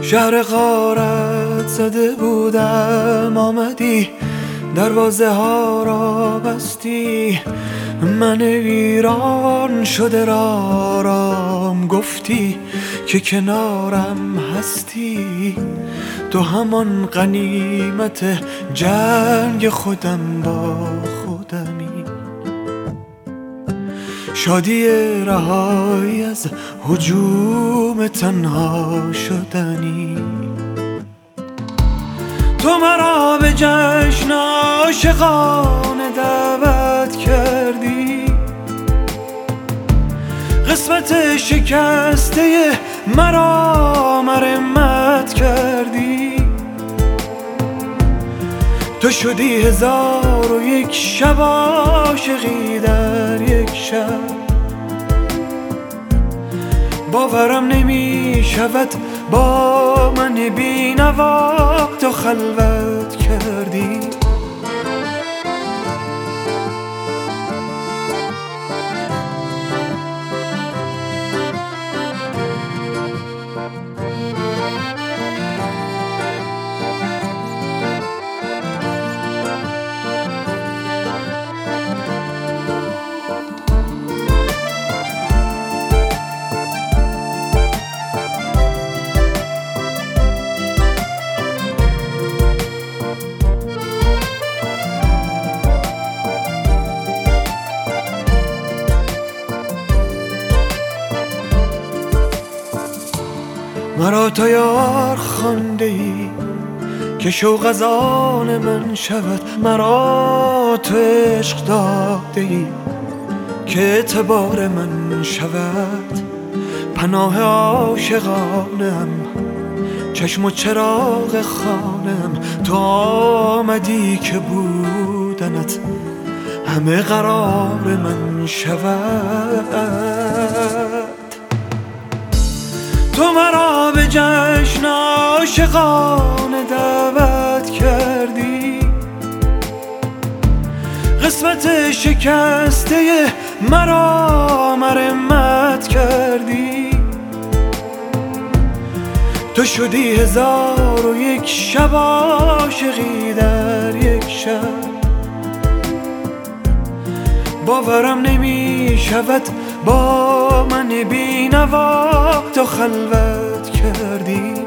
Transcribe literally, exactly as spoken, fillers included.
شهر غارت زده بودم، آمدی دروازه ها را بستی. من ویران شده را رام گفتی که کنارم هستی. تو همان غنیمت جنگ خودم با خودمی، شادی رهایی از هجوم تنها شدنی. تو مرا به جشن عاشقانه دعوت کردی، قسمت شکسته مرا مرمت کردی. تو شدی هزار و یک شب عاشقی در یک شب. باورم نمی شود با من بی‌نوا تو خلوت کردی. مرا تو یار خوانده ای که شوق از آن من شود. مرا تو عشق داده ای که اعتبار من شود. پناه عاشقانم، چشم و چراغ خانم. تو آمدی که بودنت همه قرار من شود. تو مرا به جشن عاشقانه دعوت کردی، قسمت شکسته مرا مرمت کردی. تو شدی هزار و یک شب عاشقی در یک شب. باورم نمی شود با من بی‌نوا تو خلوت کردی.